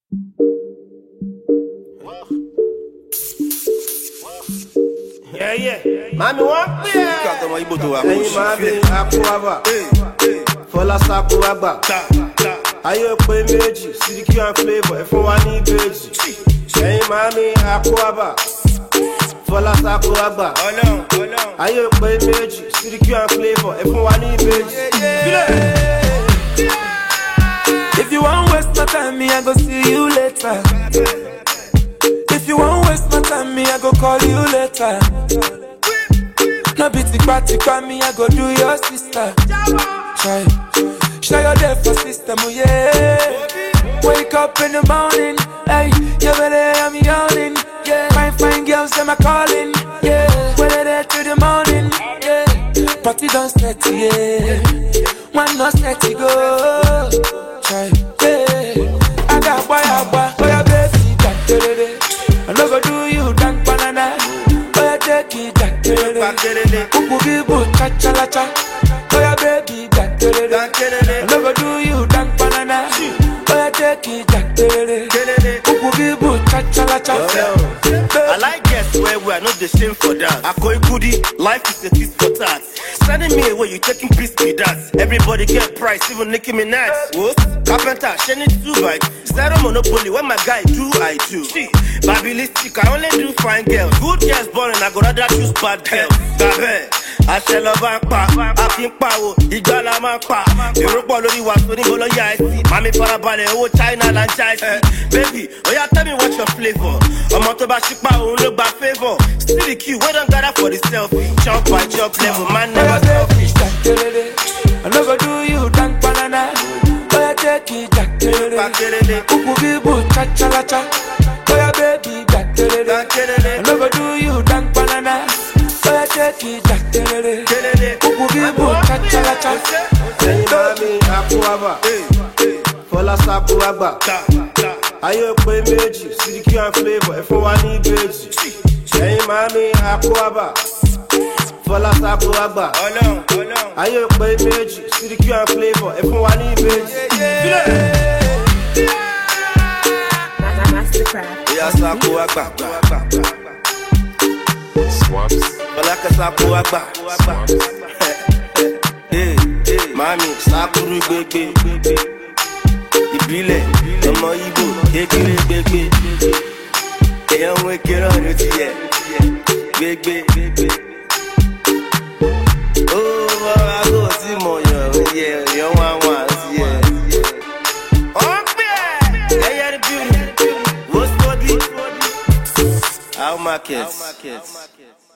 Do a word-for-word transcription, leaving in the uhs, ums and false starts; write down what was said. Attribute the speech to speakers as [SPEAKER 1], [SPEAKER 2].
[SPEAKER 1] Yeah, yeah. Mami wọ́n pè é.
[SPEAKER 2] Ká tọmọ Ibo tó wà kó
[SPEAKER 1] Ẹyin
[SPEAKER 2] ṣe
[SPEAKER 1] máa
[SPEAKER 2] fílẹ̀.
[SPEAKER 1] bí akúwàbà. Fọlá Sakúwàgbà. Ayé pé méjì, Sidiki and Flavour, ẹ fún wa ní ìbejì. Ẹyin máa bí akúwàbà. Fọlá Sakúwàgbà. Ayé pé méjì, Sidiki and Flavour, ẹ fún wa ní ìbejì.
[SPEAKER 3] If you won't waste my time, me, I go see you later. If you won't waste my time, me, I go call you later. No be tikpa tikpa, me, I go do your sister. Try, show your day for system, oh yeah. Wake up in the morning, hey, you better I'm yawning. Yeah, fine fine girls, them a calling. Yeah, when they there to the morning. Yeah, party don't start, yeah. One not start to go. Try, yeah. I got boy, I got boy, I baby, that day. I no go do you dank banana. Boy, I take it that day. Kuku bibu cha cha la cha. Boy, I baby that day. I no go do you dank banana. Boy, I take it that day. Kuku bibu cha cha la cha.
[SPEAKER 2] I like guests where we are not the same for that. I call it goodie, life is a feast for that. Sending me away, you taking piece with that. Everybody get price, even Nicki Minaj. What? Carpenter, shining two bike. Zero monopoly, what my guy do, I do. See, Babilistic, I only do fine girls. Good girls boring, I go rather choose bad girls. Gabe, I shall love and pa. I think power, Igala man pa. Europe already was when you go to Yaisi. Mami Farabale, oh China and China. Baby, oh yeah, tell me what's your flavor. I'm on to Bashipa, who look by favor. Still the key, we don't gather for the selfie. Chop by chop level, man never selfish.
[SPEAKER 3] I never do you dank banana. Boy, I take it that day. Kuku bibu cha cha la cha. Boy, I baby that day. I never do you dank banana. Boy, I take it that day. Kuku bibu cha cha la cha.
[SPEAKER 1] Ẹyin máa bí akúwàbà. Fọlá Sakúwàgbà. Ayé pé méjì, Sidiki and Flavour, ẹ fún wa ní ìbejì. Ẹyin máa bí akúwàbà. Fọlá Sakúwàgbà. Ayé pé méjì, Sidiki and Flavour, ẹ fún wa ní ìbejì.
[SPEAKER 4] Mastercraft.
[SPEAKER 2] Yeah, Sakúwàgbà.
[SPEAKER 4] Swaps.
[SPEAKER 2] Fọlá Sakúwàgbà. Hey, hey, mami, Sakuru gbegbe. Ìbílẹ̀, ọmọ Igbo, kékeré gbegbe. Èèyàn ń wékè náà ló ti yẹ. Gbegbe. Ó wọ́n aago sí mọ̀yàn, ó yẹ èèyàn wá wá sí yẹ. Ọ̀pẹ̀ ẹ̀yẹ ni bíi wọ́n sọ́ọ́dí. How market?